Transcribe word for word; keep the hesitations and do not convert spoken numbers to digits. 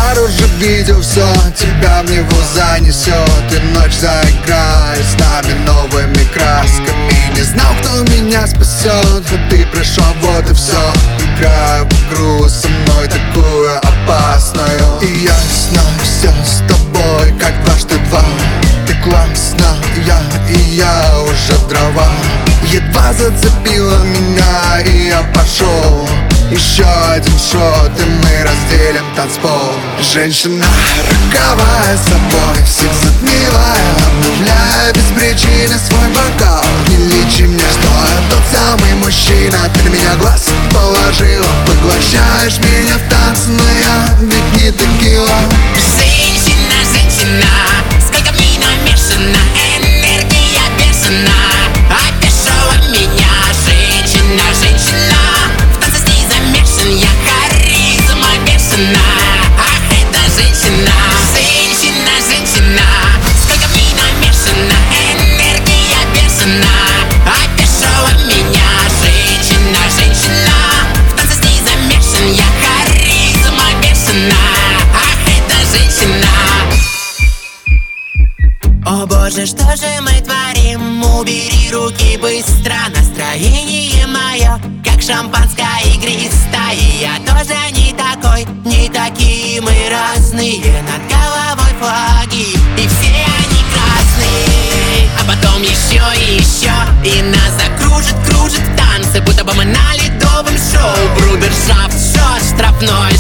бар уже видел все, тебя в него занесет, и ночь заиграет с нами новыми красками. Не знал, кто меня спасет, но ты пришел, вот и все. Играю в игру со мной такую опасную, и ясно все с тобой, как дважды два. Ты классно, я и я уже в дрова. Едва зацепила меня, и я пошел. Еще один шот, и мы разделим танцпол. Женщина роковая собой, всех затмевая, обновляя без причины свой бокал. Не лечи мне, что я тот самый мужчина. Ты на меня глаз положила, поглощаешь меня в танце, но я ведь не текила. Женщина, женщина, сколько в ней намешано, энергия бешена, опешила меня. Женщина, женщина, в танце с ней замешан я, харизма бешена. Ах, это женщина. Женщина, женщина, сколько в ней намешано, энергия бешена, опешила меня. Женщина, женщина, в танце с ней замешан я, харизма бешена. Ах, это женщина. О боже, что же мы творим? Убери руки быстро, настроение мое как шампанское игристое. Я тоже не такой, не такие мы разные. Над головой флаги, и все они красные. А потом еще и еще, и нас закружит, кружит в танце, будто бы мы на ледовом шоу. Брудершафт, шо, штрафной